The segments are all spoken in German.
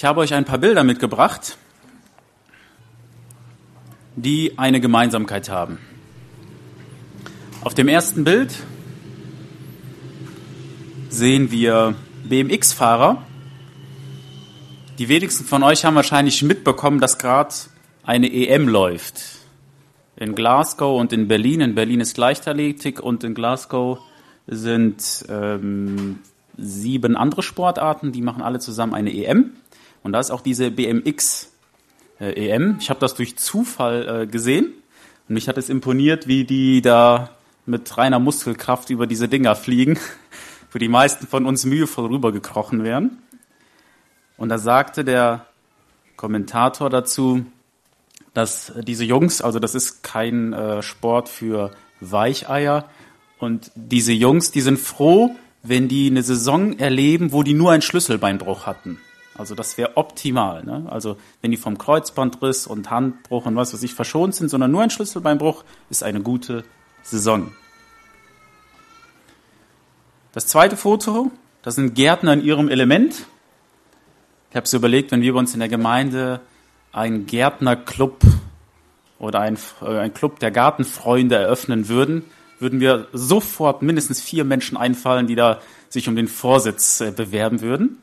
Ich habe euch ein paar Bilder mitgebracht, die eine Gemeinsamkeit haben. Auf dem ersten Bild sehen wir BMX-Fahrer. Die wenigsten von euch haben wahrscheinlich mitbekommen, dass gerade eine EM läuft. In Glasgow und in Berlin. In Berlin ist Leichtathletik und in Glasgow sind 7 andere Sportarten. Die machen alle zusammen eine EM. Und da ist auch diese BMX-EM. Ich habe das durch Zufall gesehen. Und mich hat es imponiert, wie die da mit reiner Muskelkraft über diese Dinger fliegen, wo die meisten von uns mühevoll rübergekrochen wären. Und da sagte der Kommentator dazu, dass diese Jungs, also das ist kein Sport für Weicheier, und diese Jungs, die sind froh, wenn die eine Saison erleben, wo die nur einen Schlüsselbeinbruch hatten. Also das wäre optimal, ne? Also wenn die vom Kreuzbandriss und Handbruch und was weiß ich verschont sind, sondern nur ein Schlüsselbeinbruch, ist eine gute Saison. Das zweite Foto, das sind Gärtner in ihrem Element. Ich habe so überlegt, wenn wir bei uns in der Gemeinde einen Gärtnerclub oder ein Club der Gartenfreunde eröffnen würden wir sofort mindestens 4 Menschen einfallen, die da sich um den Vorsitz bewerben würden.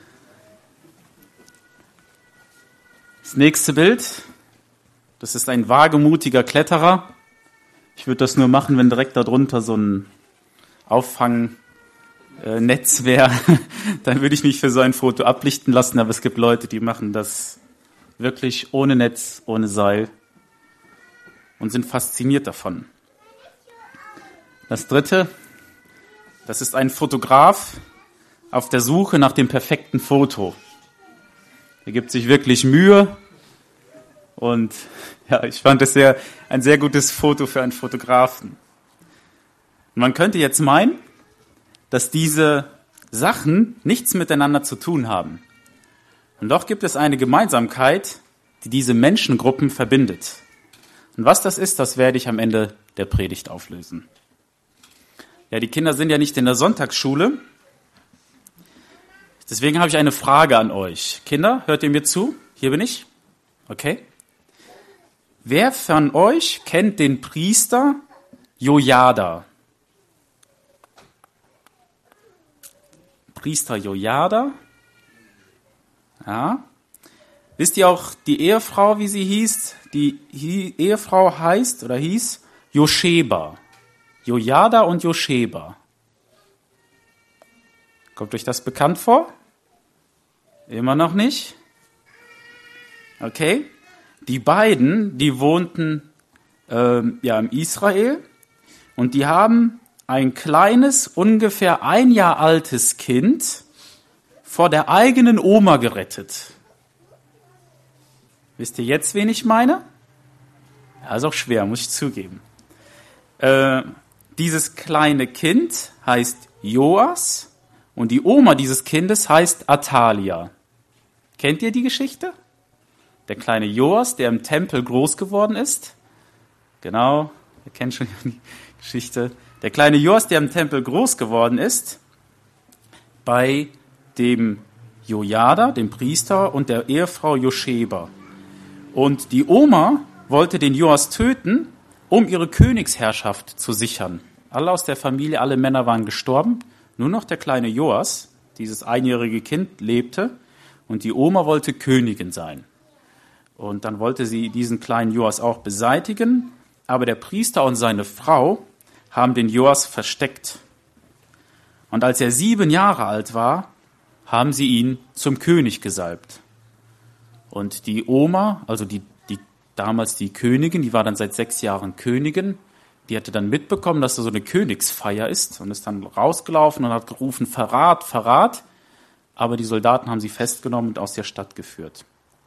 Das nächste Bild, das ist ein wagemutiger Kletterer. Ich würde das nur machen, wenn direkt darunter so ein Auffangnetz wäre. Dann würde ich mich für so ein Foto ablichten lassen, aber es gibt Leute, die machen das wirklich ohne Netz, ohne Seil und sind fasziniert davon. Das dritte, das ist ein Fotograf auf der Suche nach dem perfekten Foto. Er gibt sich wirklich Mühe und ja, ich fand es ein sehr gutes Foto für einen Fotografen. Und man könnte jetzt meinen, dass diese Sachen nichts miteinander zu tun haben. Und doch gibt es eine Gemeinsamkeit, die diese Menschengruppen verbindet. Und was das ist, das werde ich am Ende der Predigt auflösen. Ja, die Kinder sind ja nicht in der Sonntagsschule. Deswegen habe ich eine Frage an euch. Kinder, hört ihr mir zu? Hier bin ich. Okay. Wer von euch kennt den Priester Jojada? Priester Jojada. Ja. Wisst ihr auch die Ehefrau, wie sie hieß? Die Ehefrau hieß Joscheba. Jojada und Joscheba. Kommt euch das bekannt vor? Immer noch nicht? Okay. Die beiden, die wohnten in Israel und die haben ein kleines, ungefähr 1 Jahr altes Kind vor der eigenen Oma gerettet. Wisst ihr jetzt, wen ich meine? Ja, ist auch schwer, muss ich zugeben. Dieses kleine Kind heißt Joas und die Oma dieses Kindes heißt Athalia. Kennt ihr die Geschichte? Der kleine Joas, der im Tempel groß geworden ist. Genau, ihr kennt schon die Geschichte. Der kleine Joas, der im Tempel groß geworden ist, bei dem Jojada, dem Priester, und der Ehefrau Joscheba. Und die Oma wollte den Joas töten, um ihre Königsherrschaft zu sichern. Alle aus der Familie, alle Männer waren gestorben. Nur noch der kleine Joas, dieses einjährige Kind, lebte. Und die Oma wollte Königin sein. Und dann wollte sie diesen kleinen Joas auch beseitigen. Aber der Priester und seine Frau haben den Joas versteckt. Und als er 7 Jahre alt war, haben sie ihn zum König gesalbt. Und die Oma, also damals die Königin, die war dann seit 6 Jahren Königin, die hatte dann mitbekommen, dass da so eine Königsfeier ist und ist dann rausgelaufen und hat gerufen, Verrat, Verrat. Aber die Soldaten haben sie festgenommen und aus der Stadt geführt.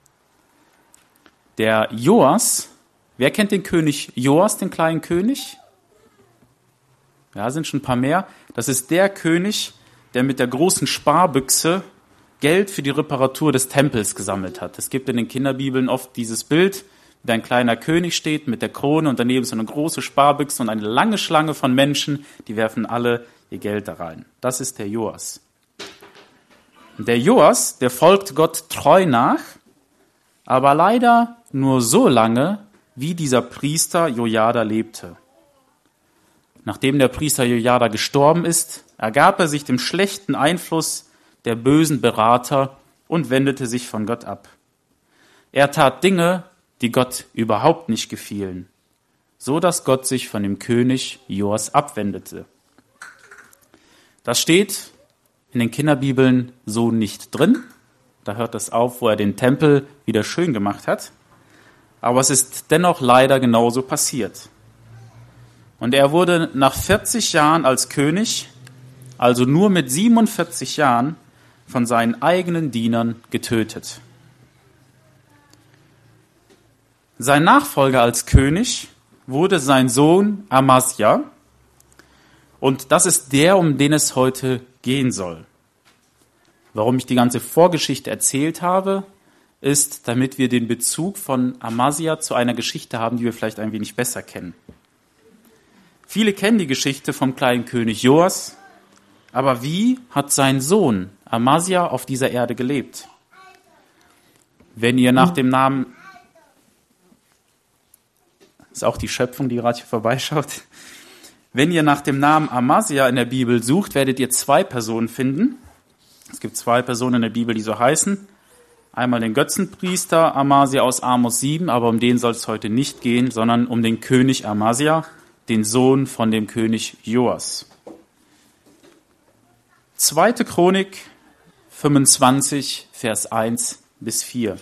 Der Joas, wer kennt den König Joas, den kleinen König? Ja, sind schon ein paar mehr. Das ist der König, der mit der großen Sparbüchse Geld für die Reparatur des Tempels gesammelt hat. Es gibt in den Kinderbibeln oft dieses Bild, wie ein kleiner König steht mit der Krone und daneben so eine große Sparbüchse und eine lange Schlange von Menschen, die werfen alle ihr Geld da rein. Das ist der Joas. Der Joas, der folgt Gott treu nach, aber leider nur so lange, wie dieser Priester Jojada lebte. Nachdem der Priester Jojada gestorben ist, ergab er sich dem schlechten Einfluss der bösen Berater und wendete sich von Gott ab. Er tat Dinge, die Gott überhaupt nicht gefielen, so dass Gott sich von dem König Joas abwendete. Das steht in den Kinderbibeln so nicht drin. Da hört es auf, wo er den Tempel wieder schön gemacht hat. Aber es ist dennoch leider genauso passiert. Und er wurde nach 40 Jahren als König, also nur mit 47 Jahren, von seinen eigenen Dienern getötet. Sein Nachfolger als König wurde sein Sohn Amasja. Und das ist der, um den es heute gehen soll. Warum ich die ganze Vorgeschichte erzählt habe, ist, damit wir den Bezug von Amasja zu einer Geschichte haben, die wir vielleicht ein wenig besser kennen. Viele kennen die Geschichte vom kleinen König Joas, aber wie hat sein Sohn Amasja auf dieser Erde gelebt? Wenn ihr nach dem Namen, ist auch die Schöpfung, die gerade hier vorbeischaut, wenn ihr nach dem Namen Amasja in der Bibel sucht, werdet ihr 2 Personen finden. Es gibt 2 Personen in der Bibel, die so heißen. Einmal den Götzenpriester Amasja aus Amos 7, aber um den soll es heute nicht gehen, sondern um den König Amasja, den Sohn von dem König Joas. 2. Chronik 25, Vers 1 bis 4.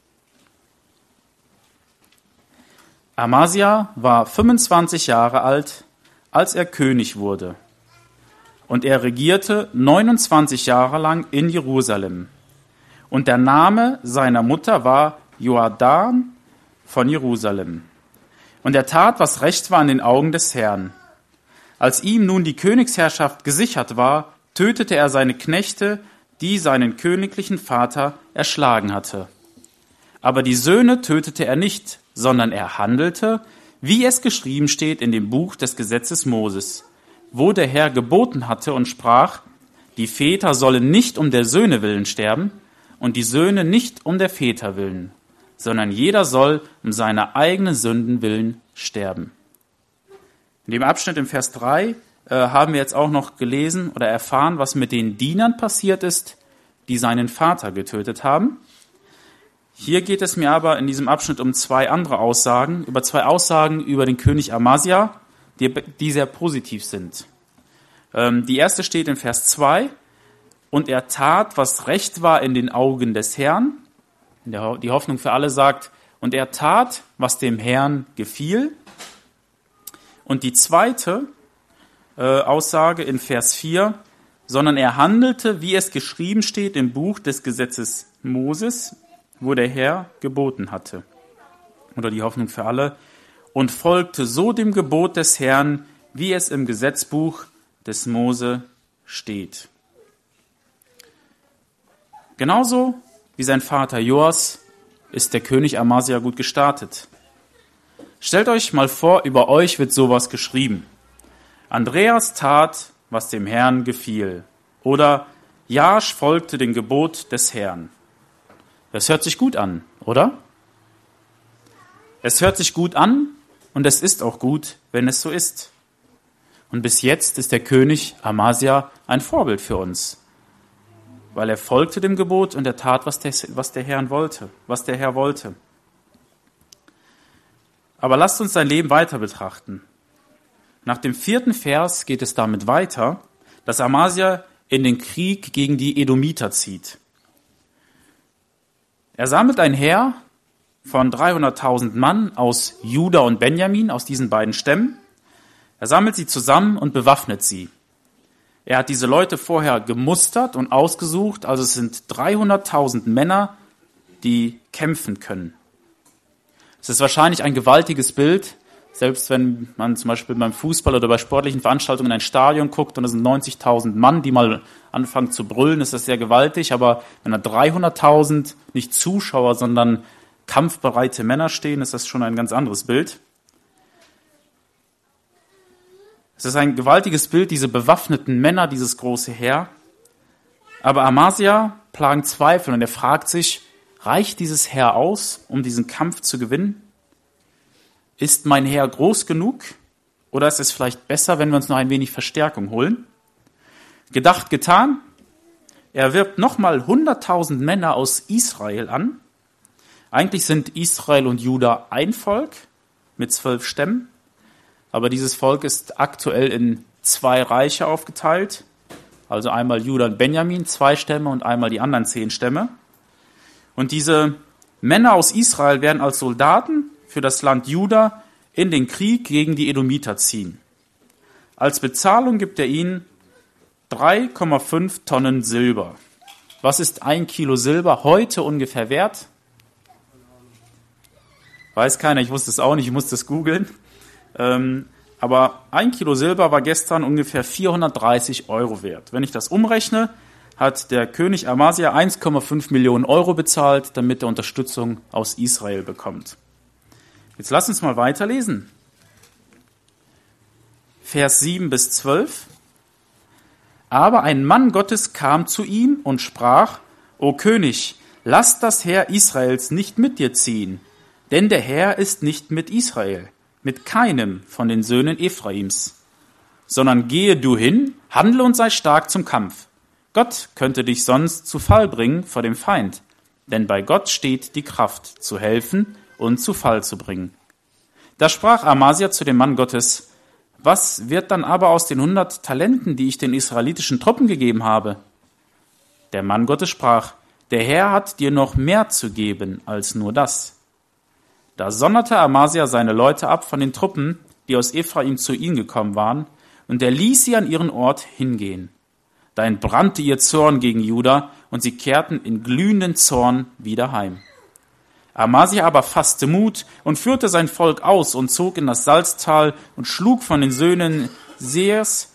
Amasja war 25 Jahre alt, als er König wurde. Und er regierte 29 Jahre lang in Jerusalem. Und der Name seiner Mutter war Joadam von Jerusalem. Und er tat, was recht war in den Augen des Herrn. Als ihm nun die Königsherrschaft gesichert war, tötete er seine Knechte, die seinen königlichen Vater erschlagen hatte. Aber die Söhne tötete er nicht, sondern er handelte, wie es geschrieben steht in dem Buch des Gesetzes Moses, wo der Herr geboten hatte und sprach, die Väter sollen nicht um der Söhne willen sterben und die Söhne nicht um der Väter willen, sondern jeder soll um seine eigenen Sünden willen sterben. In dem Abschnitt im Vers 3 haben wir jetzt auch noch gelesen oder erfahren, was mit den Dienern passiert ist, die seinen Vater getötet haben. Hier geht es mir aber in diesem Abschnitt um 2 andere Aussagen, über 2 Aussagen über den König Amasja, die sehr positiv sind. Die erste steht in Vers 2, und er tat, was recht war in den Augen des Herrn. Die Hoffnung für alle sagt, und er tat, was dem Herrn gefiel. Und die zweite Aussage in Vers 4, sondern er handelte, wie es geschrieben steht im Buch des Gesetzes Moses, wo der Herr geboten hatte. Oder die Hoffnung für alle. Und folgte so dem Gebot des Herrn, wie es im Gesetzbuch des Mose steht. Genauso wie sein Vater Joas ist der König Amasja gut gestartet. Stellt euch mal vor, über euch wird sowas geschrieben. Andreas tat, was dem Herrn gefiel. Oder Joasch folgte dem Gebot des Herrn. Das hört sich gut an, oder? Es hört sich gut an und es ist auch gut, wenn es so ist. Und bis jetzt ist der König Amasja ein Vorbild für uns, weil er folgte dem Gebot und er tat, was der Herr wollte. Aber lasst uns sein Leben weiter betrachten. Nach dem 4. Vers geht es damit weiter, dass Amasja in den Krieg gegen die Edomiter zieht. Er sammelt ein Heer von 300.000 Mann aus Juda und Benjamin, aus diesen beiden Stämmen. Er sammelt sie zusammen und bewaffnet sie. Er hat diese Leute vorher gemustert und ausgesucht, also es sind 300.000 Männer, die kämpfen können. Es ist wahrscheinlich ein gewaltiges Bild, selbst wenn man zum Beispiel beim Fußball oder bei sportlichen Veranstaltungen in ein Stadion guckt und es sind 90.000 Mann, die mal anfangen zu brüllen, ist das sehr gewaltig, aber wenn da 300.000 nicht Zuschauer, sondern kampfbereite Männer stehen, ist das schon ein ganz anderes Bild. Es ist ein gewaltiges Bild, diese bewaffneten Männer, dieses große Heer. Aber Amasja plagen Zweifel und er fragt sich, reicht dieses Heer aus, um diesen Kampf zu gewinnen? Ist mein Heer groß genug? Oder ist es vielleicht besser, wenn wir uns noch ein wenig Verstärkung holen? Gedacht, getan. Er wirbt nochmal 100.000 Männer aus Israel an. Eigentlich sind Israel und Juda ein Volk mit 12 Stämmen. Aber dieses Volk ist aktuell in 2 Reiche aufgeteilt. Also einmal Juda und Benjamin, 2 Stämme und einmal die anderen 10 Stämme. Und diese Männer aus Israel werden als Soldaten für das Land Juda in den Krieg gegen die Edomiter ziehen. Als Bezahlung gibt er ihnen 3,5 Tonnen Silber. Was ist 1 Kilo Silber heute ungefähr wert? Weiß keiner, ich wusste es auch nicht, ich musste es googeln. Aber 1 Kilo Silber war gestern ungefähr 430 Euro wert. Wenn ich das umrechne, hat der König Amasia 1,5 Millionen Euro bezahlt, damit er Unterstützung aus Israel bekommt. Jetzt lass uns mal weiterlesen. Vers 7 bis 12. Aber ein Mann Gottes kam zu ihm und sprach, O König, lass das Heer Israels nicht mit dir ziehen, denn der Herr ist nicht mit Israel, mit keinem von den Söhnen Ephraims, sondern gehe du hin, handle und sei stark zum Kampf. Gott könnte dich sonst zu Fall bringen vor dem Feind, denn bei Gott steht die Kraft, zu helfen und zu Fall zu bringen. Da sprach Amasia zu dem Mann Gottes, was wird dann aber aus den 100 Talenten, die ich den israelitischen Truppen gegeben habe? Der Mann Gottes sprach, der Herr hat dir noch mehr zu geben als nur das. Da sonderte Amasia seine Leute ab von den Truppen, die aus Ephraim zu ihm gekommen waren, und er ließ sie an ihren Ort hingehen. Da entbrannte ihr Zorn gegen Juda, und sie kehrten in glühenden Zorn wieder heim. Amasia aber fasste Mut und führte sein Volk aus und zog in das Salztal und schlug von den Söhnen Seers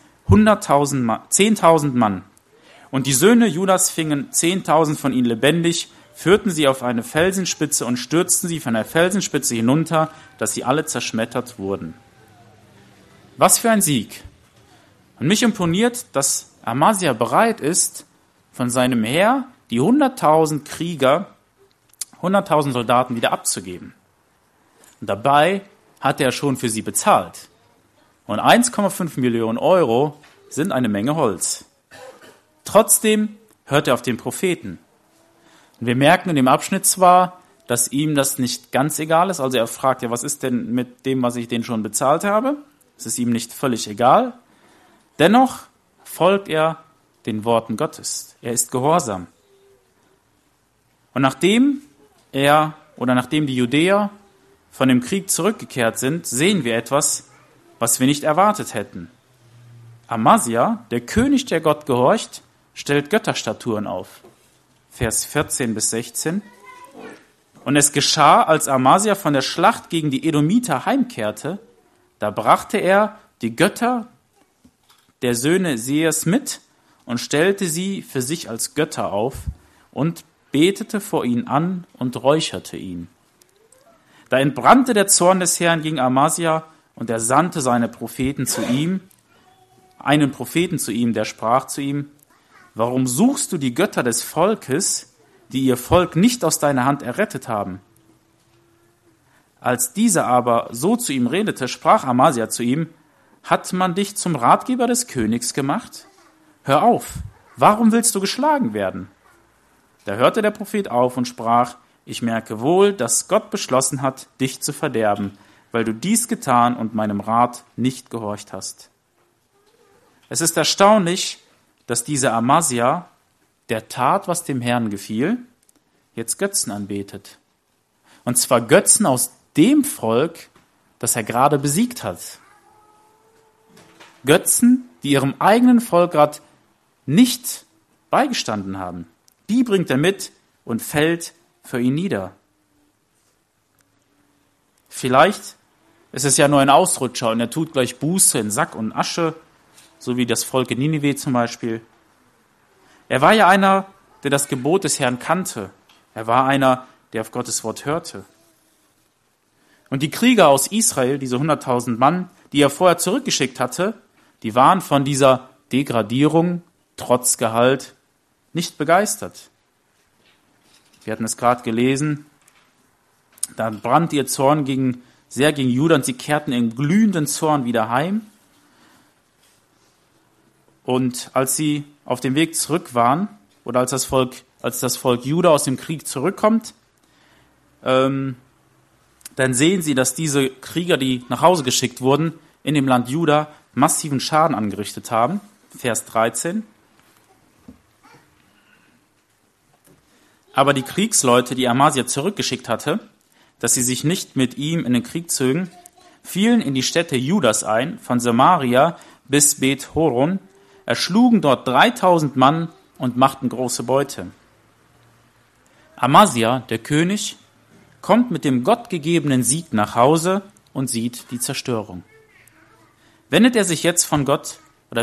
10.000 Mann. Und die Söhne Judas fingen 10.000 von ihnen lebendig, führten sie auf eine Felsenspitze und stürzten sie von der Felsenspitze hinunter, dass sie alle zerschmettert wurden. Was für ein Sieg! Und mich imponiert, dass Amasia bereit ist, von seinem Heer die 100.000 Krieger, 100.000 Soldaten wieder abzugeben. Und dabei hat er schon für sie bezahlt. Und 1,5 Millionen Euro sind eine Menge Holz. Trotzdem hört er auf den Propheten. Und wir merken in dem Abschnitt zwar, dass ihm das nicht ganz egal ist. Also er fragt ja, was ist denn mit dem, was ich denen schon bezahlt habe? Es ist ihm nicht völlig egal. Dennoch folgt er den Worten Gottes. Er ist gehorsam. Und nachdem die Judäer von dem Krieg zurückgekehrt sind, sehen wir etwas, was wir nicht erwartet hätten. Amasia, der König, der Gott gehorcht, stellt Götterstatuen auf. Vers 14 bis 16. Und es geschah, als Amasia von der Schlacht gegen die Edomiter heimkehrte, da brachte er die Götter der Söhne Seers mit und stellte sie für sich als Götter auf und betete vor ihnen an und räucherte ihn. Da entbrannte der Zorn des Herrn gegen Amasia und er sandte seine Propheten zu ihm, einen Propheten zu ihm, der sprach zu ihm, warum suchst du die Götter des Volkes, die ihr Volk nicht aus deiner Hand errettet haben? Als dieser aber so zu ihm redete, sprach Amasia zu ihm, hat man dich zum Ratgeber des Königs gemacht? Hör auf, warum willst du geschlagen werden? Da hörte der Prophet auf und sprach, ich merke wohl, dass Gott beschlossen hat, dich zu verderben, weil du dies getan und meinem Rat nicht gehorcht hast. Es ist erstaunlich, dass dieser Amasia, der tat, was dem Herrn gefiel, jetzt Götzen anbetet. Und zwar Götzen aus dem Volk, das er gerade besiegt hat. Götzen, die ihrem eigenen Volk gerade nicht beigestanden haben. Die bringt er mit und fällt für ihn nieder. Vielleicht ist es ja nur ein Ausrutscher und er tut gleich Buße in Sack und Asche, so wie das Volk in Ninive zum Beispiel. Er war ja einer, der das Gebot des Herrn kannte. Er war einer, der auf Gottes Wort hörte. Und die Krieger aus Israel, diese 100.000 Mann, die er vorher zurückgeschickt hatte, die waren von dieser Degradierung, trotz Gehalt, nicht begeistert. Wir hatten es gerade gelesen. Da brannte ihr Zorn sehr gegen Juda und sie kehrten in glühenden Zorn wieder heim. Und als sie auf dem Weg zurück waren, oder als das Volk Juda aus dem Krieg zurückkommt, dann sehen sie, dass diese Krieger, die nach Hause geschickt wurden, in dem Land Juda massiven Schaden angerichtet haben. Vers 13. Aber die Kriegsleute, die Amasia zurückgeschickt hatte, dass sie sich nicht mit ihm in den Krieg zögen, fielen in die Städte Judas ein, von Samaria bis Bet-Horon, erschlugen dort 3000 Mann und machten große Beute. Amasia, der König, kommt mit dem gottgegebenen Sieg nach Hause und sieht die Zerstörung. Wendet er sich jetzt an Gott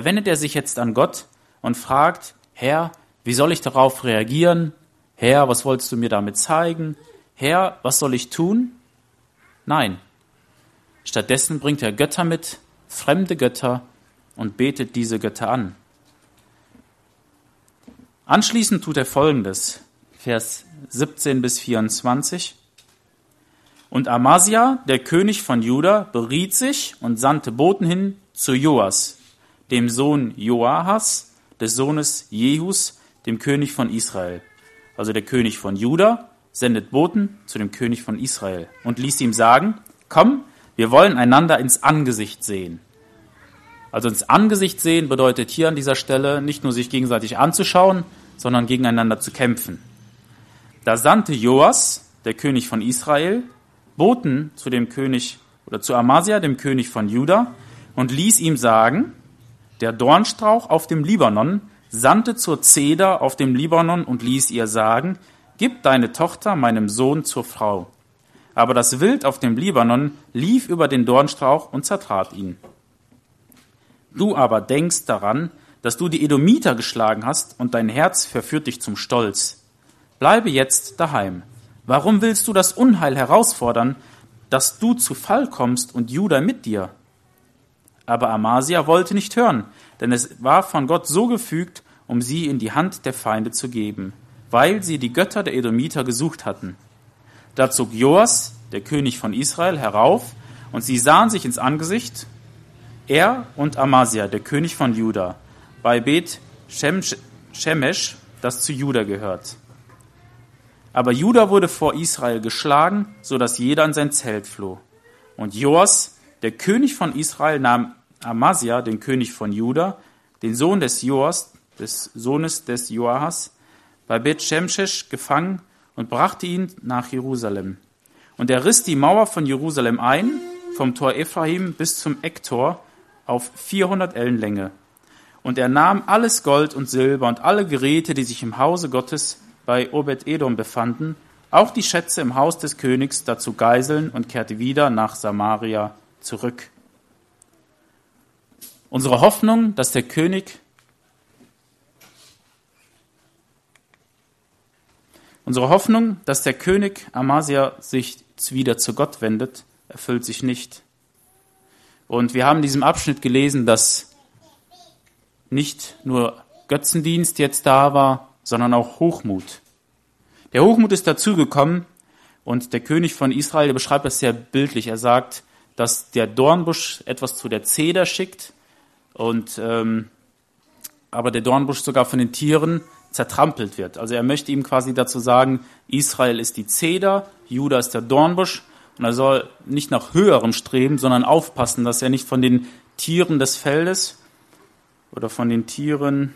und fragt, Herr, wie soll ich darauf reagieren? Herr, was wolltest du mir damit zeigen? Herr, was soll ich tun? Nein. Stattdessen bringt er Götter mit, fremde Götter, und betet diese Götter an. Anschließend tut er Folgendes, Vers 17 bis 24. Und Amasia, der König von Juda, beriet sich und sandte Boten hin zu Joas, dem Sohn Joahas, des Sohnes Jehus, dem König von Israel. Also der König von Juda sendet Boten zu dem König von Israel und ließ ihm sagen, komm, wir wollen einander ins Angesicht sehen. Also ins Angesicht sehen bedeutet hier an dieser Stelle nicht nur sich gegenseitig anzuschauen, sondern gegeneinander zu kämpfen. Da sandte Joas, der König von Israel, Boten zu dem König oder zu Amasia, dem König von Juda, und ließ ihm sagen, der Dornstrauch auf dem Libanon sandte zur Zeder auf dem Libanon und ließ ihr sagen, gib deine Tochter meinem Sohn zur Frau. Aber das Wild auf dem Libanon lief über den Dornstrauch und zertrat ihn. Du aber denkst daran, dass du die Edomiter geschlagen hast und dein Herz verführt dich zum Stolz. Bleibe jetzt daheim. Warum willst du das Unheil herausfordern, dass du zu Fall kommst und Juda mit dir? Aber Amasia wollte nicht hören, denn es war von Gott so gefügt, um sie in die Hand der Feinde zu geben, weil sie die Götter der Edomiter gesucht hatten. Da zog Joas, der König von Israel, herauf, und sie sahen sich ins Angesicht, er und Amasia, der König von Juda, bei Bet-Shemesh, das zu Juda gehört. Aber Juda wurde vor Israel geschlagen, so dass jeder in sein Zelt floh. Und Joas, der König von Israel, nahm Amasia, den König von Juda, den Sohn des Joas, des Sohnes des Joahas, bei Bet-Shemesh gefangen und brachte ihn nach Jerusalem. Und er riss die Mauer von Jerusalem ein, vom Tor Ephraim bis zum Ecktor, auf 400 Ellen Länge. Und er nahm alles Gold und Silber und alle Geräte, die sich im Hause Gottes bei Obed-Edom befanden, auch die Schätze im Haus des Königs, dazu Geiseln, und kehrte wieder nach Samaria zurück. Unsere Hoffnung, dass der König Amasia sich wieder zu Gott wendet, erfüllt sich nicht. Und wir haben in diesem Abschnitt gelesen, dass nicht nur Götzendienst jetzt da war, sondern auch Hochmut. Der Hochmut ist dazugekommen und der König von Israel, der beschreibt das sehr bildlich. Er sagt, dass der Dornbusch etwas zu der Zeder schickt und aber der Dornbusch sogar von den Tieren zertrampelt wird. Also er möchte ihm quasi dazu sagen, Israel ist die Zeder, Juda ist der Dornbusch, und er soll nicht nach höherem streben, sondern aufpassen, dass er nicht von den Tieren des Feldes oder von den Tieren,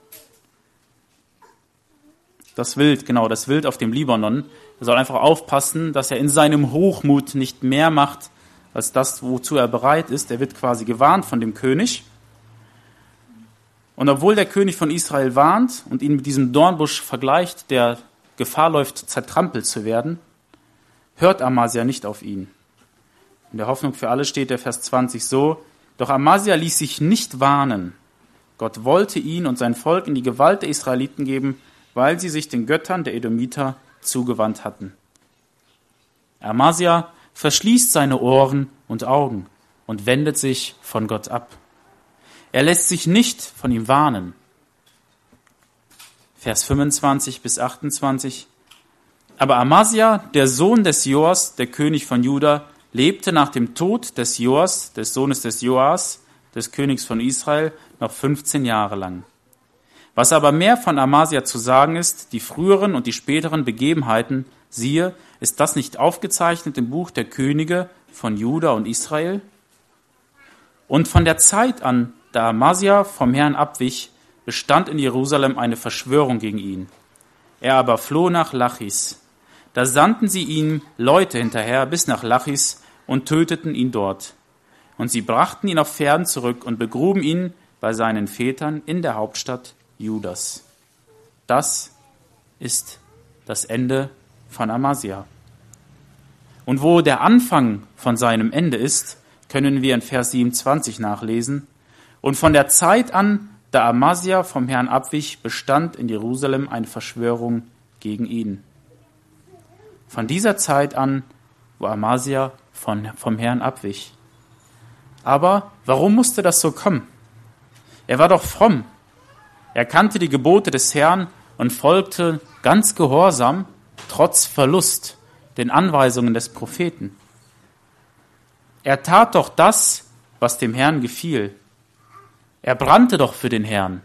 das Wild auf dem Libanon, er soll einfach aufpassen, dass er in seinem Hochmut nicht mehr macht, als das, wozu er bereit ist. Er wird quasi gewarnt von dem König. Und obwohl der König von Israel warnt und ihn mit diesem Dornbusch vergleicht, der Gefahr läuft, zertrampelt zu werden, hört Amasia nicht auf ihn. In der Hoffnung für alle steht der Vers 20 so, doch Amasia ließ sich nicht warnen. Gott wollte ihn und sein Volk in die Gewalt der Israeliten geben, weil sie sich den Göttern der Edomiter zugewandt hatten. Amasia verschließt seine Ohren und Augen und wendet sich von Gott ab. Er lässt sich nicht von ihm warnen. Vers 25 bis 28. Aber Amasia, der Sohn des Joas, der König von Juda, lebte nach dem Tod des Joas, des Sohnes des Joas, des Königs von Israel, noch 15 Jahre lang. Was aber mehr von Amasia zu sagen ist, die früheren und die späteren Begebenheiten, siehe, ist das nicht aufgezeichnet im Buch der Könige von Juda und Israel? Und von der Zeit an, da Amasia vom Herrn abwich, bestand in Jerusalem eine Verschwörung gegen ihn. Er aber floh nach Lachis. Da sandten sie ihm Leute hinterher bis nach Lachis und töteten ihn dort. Und sie brachten ihn auf Pferden zurück und begruben ihn bei seinen Vätern in der Hauptstadt Judas. Das ist das Ende von Amasia. Und wo der Anfang von seinem Ende ist, können wir in Vers 27 nachlesen. Und von der Zeit an, da Amasia vom Herrn abwich, bestand in Jerusalem eine Verschwörung gegen ihn. Von dieser Zeit an, wo Amasia vom Herrn abwich. Aber warum musste das so kommen? Er war doch fromm. Er kannte die Gebote des Herrn und folgte ganz gehorsam, trotz Verlust, den Anweisungen des Propheten. Er tat doch das, was dem Herrn gefiel. Er brannte doch für den Herrn.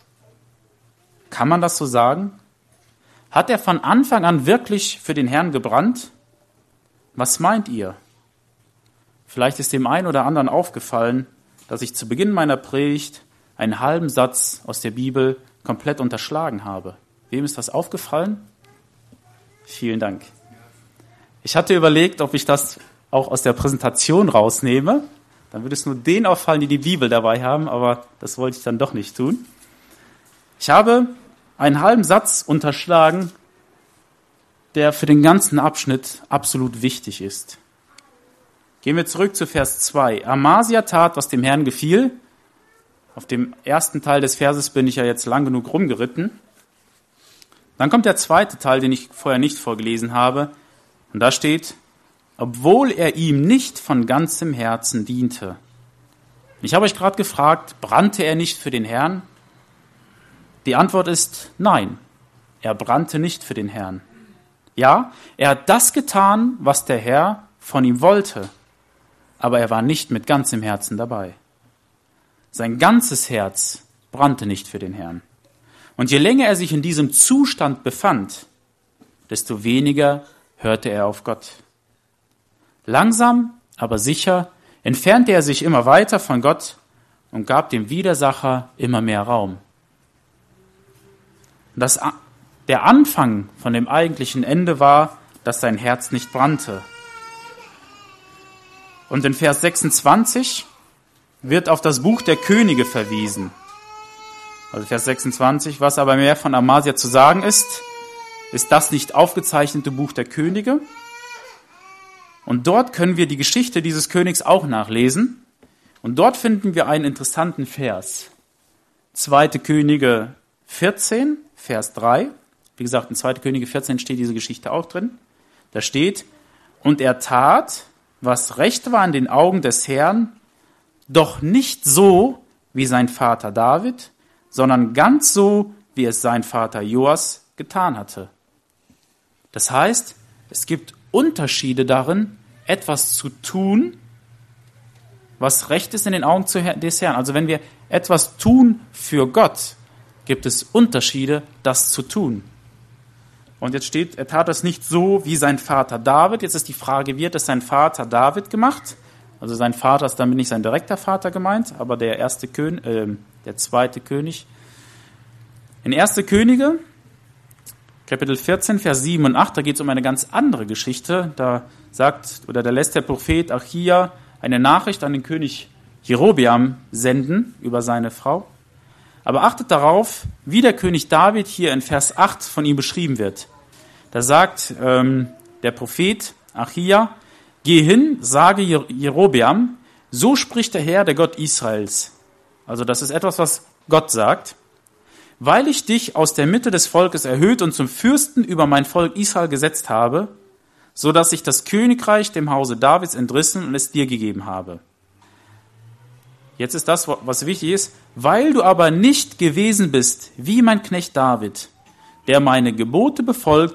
Kann man das so sagen? Hat er von Anfang an wirklich für den Herrn gebrannt? Was meint ihr? Vielleicht ist dem einen oder anderen aufgefallen, dass ich zu Beginn meiner Predigt einen halben Satz aus der Bibel komplett unterschlagen habe. Wem ist das aufgefallen? Vielen Dank. Ich hatte überlegt, ob ich das auch aus der Präsentation rausnehme. Dann würde es nur denen auffallen, die die Bibel dabei haben, aber das wollte ich dann doch nicht tun. Ich habe einen halben Satz unterschlagen, der für den ganzen Abschnitt absolut wichtig ist. Gehen wir zurück zu Vers 2. Amasia tat, was dem Herrn gefiel. Auf dem ersten Teil des Verses bin ich ja jetzt lang genug rumgeritten. Dann kommt der zweite Teil, den ich vorher nicht vorgelesen habe. Und da steht, obwohl er ihm nicht von ganzem Herzen diente. Ich habe euch gerade gefragt, brannte er nicht für den Herrn? Die Antwort ist nein, er brannte nicht für den Herrn. Ja, er hat das getan, was der Herr von ihm wollte, aber er war nicht mit ganzem Herzen dabei. Sein ganzes Herz brannte nicht für den Herrn. Und je länger er sich in diesem Zustand befand, desto weniger hörte er auf Gott. Langsam, aber sicher entfernte er sich immer weiter von Gott und gab dem Widersacher immer mehr Raum. Der Anfang von dem eigentlichen Ende war, dass sein Herz nicht brannte. Und in Vers 26 wird auf das Buch der Könige verwiesen. Also Vers 26, was aber mehr von Amasia zu sagen ist das nicht aufgezeichnete Buch der Könige? Und dort können wir die Geschichte dieses Königs auch nachlesen. Und dort finden wir einen interessanten Vers. 2. Könige 14, Vers 3. Wie gesagt, in 2. Könige 14 steht diese Geschichte auch drin. Da steht, und er tat, was recht war in den Augen des Herrn, doch nicht so wie sein Vater David, sondern ganz so, wie es sein Vater Joas getan hatte. Das heißt, es gibt Unterschiede darin, etwas zu tun, was recht ist in den Augen des Herrn. Also wenn wir etwas tun für Gott, gibt es Unterschiede, das zu tun. Und jetzt steht, er tat das nicht so wie sein Vater David. Jetzt ist die Frage, wie hat es sein Vater David gemacht? Also sein Vater ist damit nicht sein direkter Vater gemeint, aber der zweite König. In 1. Könige, Kapitel 14, Vers 7 und 8, da geht es um eine ganz andere Geschichte. Da lässt der Prophet Achia eine Nachricht an den König Jerobeam senden über seine Frau. Aber achtet darauf, wie der König David hier in Vers 8 von ihm beschrieben wird. Da sagt der Prophet Achia, geh hin, sage Jerobeam, so spricht der Herr, der Gott Israels. Also das ist etwas, was Gott sagt. Weil ich dich aus der Mitte des Volkes erhöht und zum Fürsten über mein Volk Israel gesetzt habe, so dass ich das Königreich dem Hause Davids entrissen und es dir gegeben habe. Jetzt ist das, was wichtig ist. Weil du aber nicht gewesen bist wie mein Knecht David, der meine Gebote befolgte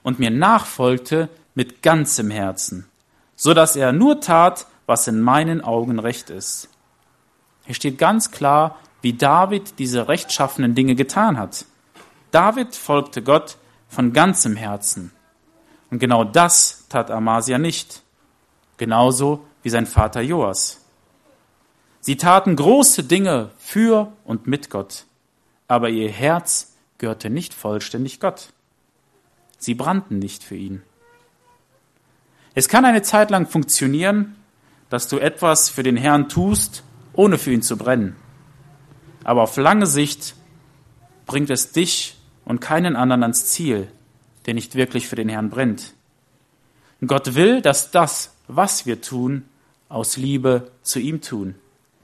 und mir nachfolgte mit ganzem Herzen, so dass er nur tat, was in meinen Augen recht ist. Hier steht ganz klar, wie David diese rechtschaffenen Dinge getan hat. David folgte Gott von ganzem Herzen. Und genau das tat Amasia nicht. Genauso wie sein Vater Joas. Sie taten große Dinge für und mit Gott, aber ihr Herz gehörte nicht vollständig Gott. Sie brannten nicht für ihn. Es kann eine Zeit lang funktionieren, dass du etwas für den Herrn tust, ohne für ihn zu brennen. Aber auf lange Sicht bringt es dich und keinen anderen ans Ziel, der nicht wirklich für den Herrn brennt. Und Gott will, dass das, was wir tun, aus Liebe zu ihm tun.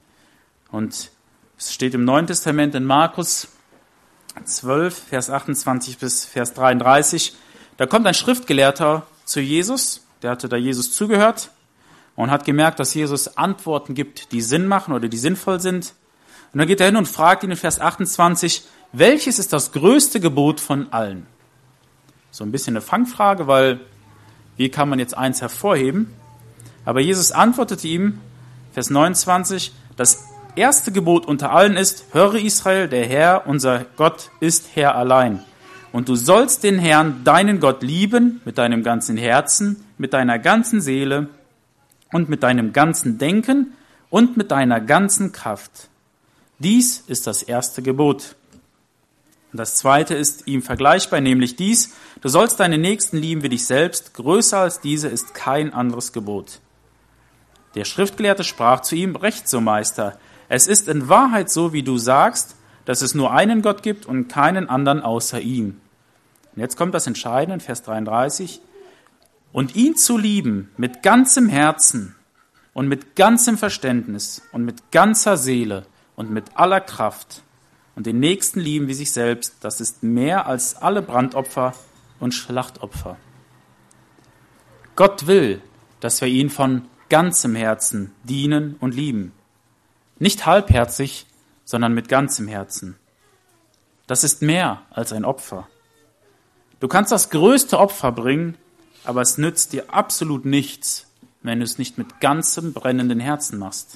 Und es steht im Neuen Testament in Markus 12, Vers 28 bis Vers 33, da kommt ein Schriftgelehrter zu Jesus, der hatte da Jesus zugehört und hat gemerkt, dass Jesus Antworten gibt, die Sinn machen oder die sinnvoll sind. Und dann geht er hin und fragt ihn in Vers 28, welches ist das größte Gebot von allen? So ein bisschen eine Fangfrage, weil wie kann man jetzt eins hervorheben? Aber Jesus antwortete ihm, Vers 29, das erste Gebot unter allen ist, höre Israel, der Herr, unser Gott, ist Herr allein. Und du sollst den Herrn, deinen Gott, lieben mit deinem ganzen Herzen, mit deiner ganzen Seele und mit deinem ganzen Denken und mit deiner ganzen Kraft. Dies ist das erste Gebot. Und das zweite ist ihm vergleichbar, nämlich dies, du sollst deinen Nächsten lieben wie dich selbst, größer als diese ist kein anderes Gebot. Der Schriftgelehrte sprach zu ihm, recht so, Meister, es ist in Wahrheit so, wie du sagst, dass es nur einen Gott gibt und keinen anderen außer ihm. Und jetzt kommt das Entscheidende in Vers 33. Und ihn zu lieben mit ganzem Herzen und mit ganzem Verständnis und mit ganzer Seele und mit aller Kraft und den Nächsten lieben wie sich selbst, das ist mehr als alle Brandopfer und Schlachtopfer. Gott will, dass wir ihn von ganzem Herzen dienen und lieben. Nicht halbherzig, sondern mit ganzem Herzen. Das ist mehr als ein Opfer. Du kannst das größte Opfer bringen, aber es nützt dir absolut nichts, wenn du es nicht mit ganzem brennenden Herzen machst.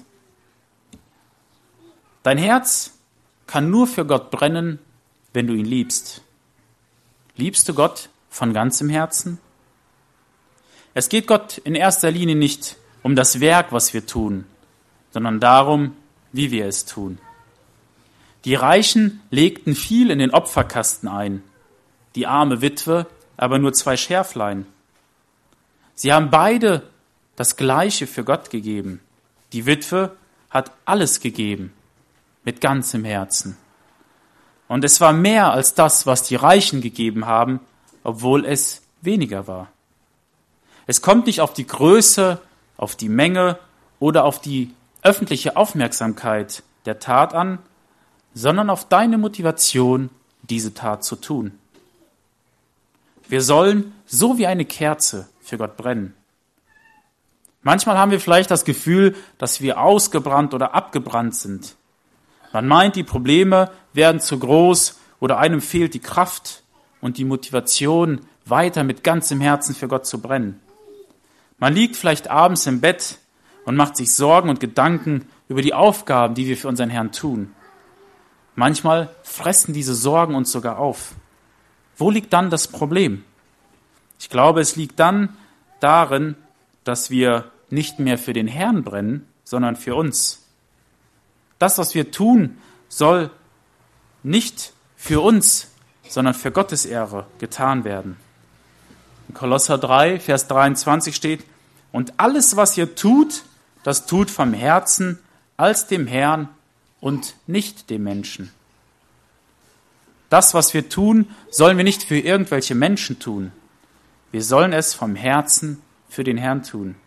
Dein Herz kann nur für Gott brennen, wenn du ihn liebst. Liebst du Gott von ganzem Herzen? Es geht Gott in erster Linie nicht um das Werk, was wir tun, sondern darum, wie wir es tun. Die Reichen legten viel in den Opferkasten ein, die arme Witwe aber nur 2 Schärflein. Sie haben beide das Gleiche für Gott gegeben. Die Witwe hat alles gegeben, mit ganzem Herzen. Und es war mehr als das, was die Reichen gegeben haben, obwohl es weniger war. Es kommt nicht auf die Größe, auf die Menge oder auf die öffentliche Aufmerksamkeit der Tat an, sondern auf deine Motivation, diese Tat zu tun. Wir sollen so wie eine Kerze für Gott brennen. Manchmal haben wir vielleicht das Gefühl, dass wir ausgebrannt oder abgebrannt sind. Man meint, die Probleme werden zu groß oder einem fehlt die Kraft und die Motivation, weiter mit ganzem Herzen für Gott zu brennen. Man liegt vielleicht abends im Bett und macht sich Sorgen und Gedanken über die Aufgaben, die wir für unseren Herrn tun. Manchmal fressen diese Sorgen uns sogar auf. Wo liegt dann das Problem? Ich glaube, es liegt dann darin, dass wir nicht mehr für den Herrn brennen, sondern für uns. Das, was wir tun, soll nicht für uns, sondern für Gottes Ehre getan werden. In Kolosser 3, Vers 23 steht, und alles, was ihr tut, das tut vom Herzen als dem Herrn und nicht dem Menschen. Das, was wir tun, sollen wir nicht für irgendwelche Menschen tun. Wir sollen es vom Herzen für den Herrn tun.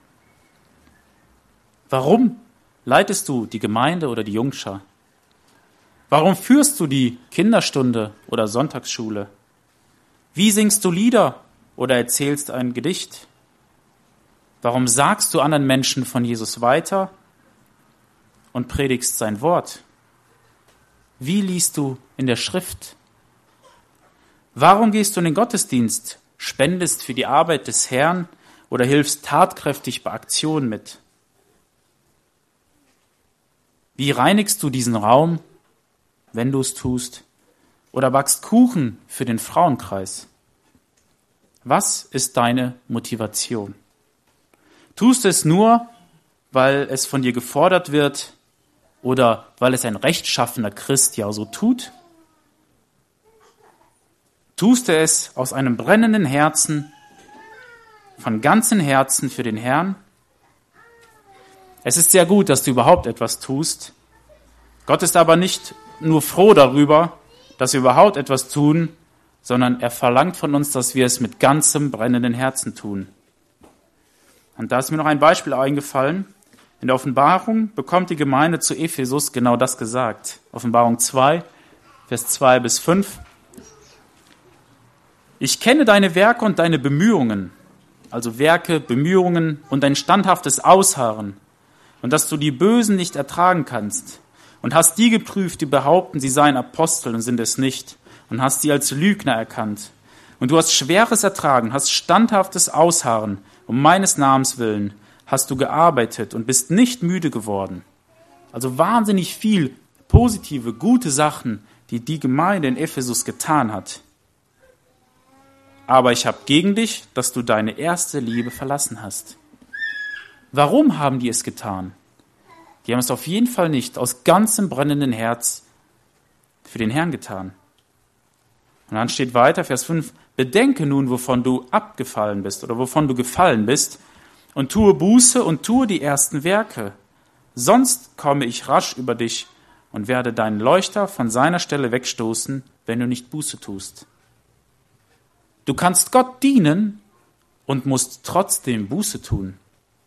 Warum leitest du die Gemeinde oder die Jungschar? Warum führst du die Kinderstunde oder Sonntagsschule? Wie singst du Lieder oder erzählst ein Gedicht? Warum sagst du anderen Menschen von Jesus weiter und predigst sein Wort? Wie liest du in der Schrift? Warum gehst du in den Gottesdienst spendest für die Arbeit des Herrn oder hilfst tatkräftig bei Aktionen mit? Wie reinigst du diesen Raum, wenn du es tust? Oder backst Kuchen für den Frauenkreis? Was ist deine Motivation? Tust du es nur, weil es von dir gefordert wird oder weil es ein rechtschaffener Christ ja so tut? Tust du es aus einem brennenden Herzen, von ganzem Herzen für den Herrn? Es ist sehr gut, dass du überhaupt etwas tust. Gott ist aber nicht nur froh darüber, dass wir überhaupt etwas tun, sondern er verlangt von uns, dass wir es mit ganzem brennenden Herzen tun. Und da ist mir noch ein Beispiel eingefallen. In der Offenbarung bekommt die Gemeinde zu Ephesus genau das gesagt. Offenbarung 2, Vers 2 bis 5. Ich kenne deine Werke und deine Bemühungen, also Werke, Bemühungen und dein standhaftes Ausharren und dass du die Bösen nicht ertragen kannst und hast die geprüft, die behaupten, sie seien Apostel und sind es nicht und hast die als Lügner erkannt. Und du hast Schweres ertragen, hast standhaftes Ausharren, um meines Namens willen hast du gearbeitet und bist nicht müde geworden. Also wahnsinnig viel positive, gute Sachen, die die Gemeinde in Ephesus getan hat. Aber ich habe gegen dich, dass du deine erste Liebe verlassen hast. Warum haben die es getan? Die haben es auf jeden Fall nicht aus ganzem brennenden Herz für den Herrn getan. Und dann steht weiter, Vers 5, bedenke nun, wovon du abgefallen bist oder wovon du gefallen bist und tue Buße und tue die ersten Werke. Sonst komme ich rasch über dich und werde deinen Leuchter von seiner Stelle wegstoßen, wenn du nicht Buße tust. Du kannst Gott dienen und musst trotzdem Buße tun.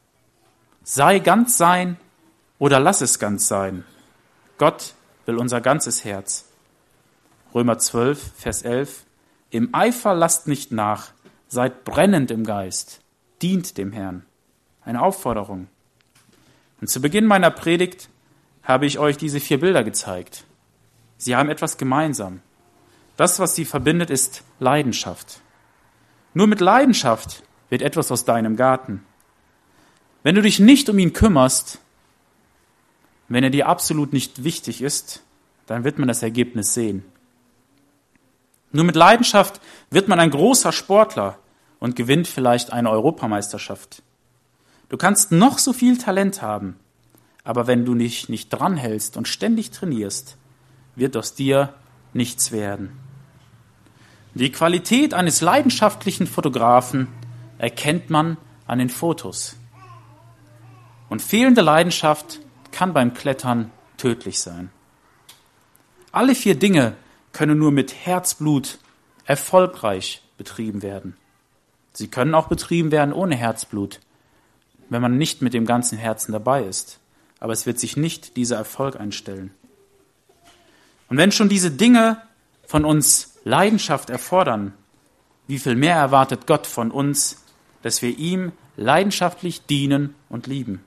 Sei ganz sein oder lass es ganz sein. Gott will unser ganzes Herz. Römer 12, Vers 11. Im Eifer lasst nicht nach, seid brennend im Geist, dient dem Herrn. Eine Aufforderung. Und zu Beginn meiner Predigt habe ich euch diese 4 Bilder gezeigt. Sie haben etwas gemeinsam. Das, was sie verbindet, ist Leidenschaft. Nur mit Leidenschaft wird etwas aus deinem Garten. Wenn du dich nicht um ihn kümmerst, wenn er dir absolut nicht wichtig ist, dann wird man das Ergebnis sehen. Nur mit Leidenschaft wird man ein großer Sportler und gewinnt vielleicht eine Europameisterschaft. Du kannst noch so viel Talent haben, aber wenn du dich nicht dranhältst und ständig trainierst, wird aus dir nichts werden. Die Qualität eines leidenschaftlichen Fotografen erkennt man an den Fotos. Und fehlende Leidenschaft kann beim Klettern tödlich sein. Alle 4 Dinge können nur mit Herzblut erfolgreich betrieben werden. Sie können auch betrieben werden ohne Herzblut, wenn man nicht mit dem ganzen Herzen dabei ist. Aber es wird sich nicht dieser Erfolg einstellen. Und wenn schon diese Dinge von uns Leidenschaft erfordern, wie viel mehr erwartet Gott von uns, dass wir ihm leidenschaftlich dienen und lieben.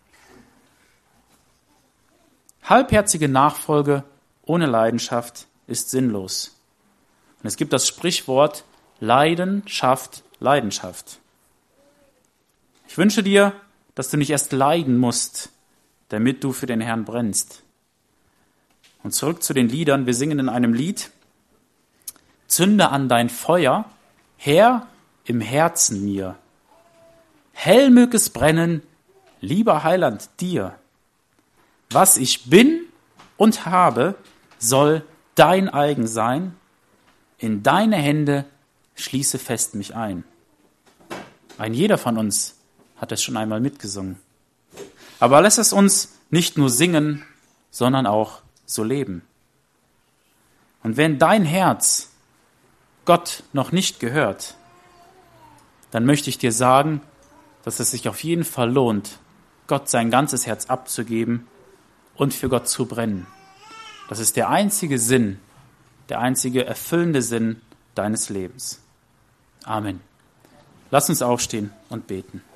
Halbherzige Nachfolge ohne Leidenschaft ist sinnlos. Und es gibt das Sprichwort, Leiden schafft Leidenschaft. Ich wünsche dir, dass du nicht erst leiden musst, damit du für den Herrn brennst. Und zurück zu den Liedern. Wir singen in einem Lied, Zünde an dein Feuer, Herr, im Herzen mir. Hell mög es brennen, lieber Heiland, dir. Was ich bin und habe, soll dein eigen sein. In deine Hände schließe fest mich ein. Ein jeder von uns hat es schon einmal mitgesungen. Aber lass es uns nicht nur singen, sondern auch so leben. Und wenn dein Herz Gott noch nicht gehört, dann möchte ich dir sagen, dass es sich auf jeden Fall lohnt, Gott sein ganzes Herz abzugeben und für Gott zu brennen. Das ist der einzige Sinn, der einzige erfüllende Sinn deines Lebens. Amen. Lass uns aufstehen und beten.